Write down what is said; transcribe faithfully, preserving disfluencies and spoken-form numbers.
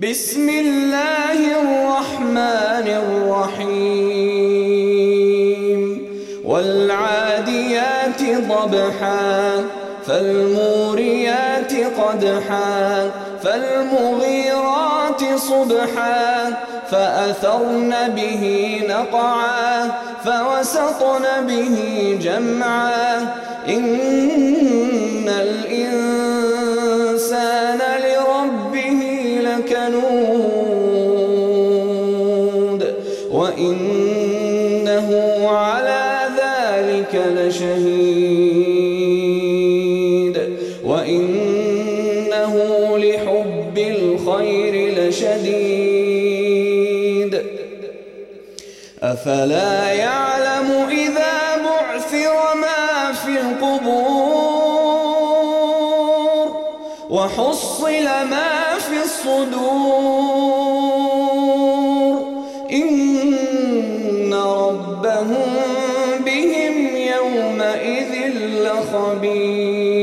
بسم الله الرحمن الرحيم والعاديات ضبحا فالموريات قدحا فالمغيرات صبحا فأثرن به نقعا فوسطن به جمعا إن الإنسان لربه لكنود وإنه على ذلك لشهيد وإنه لحب الخير لشديد أفلا يعلم إذا بعثر ما في القبور وحصل ما في الصدور إن ربهم بهم يومئذ لخبير.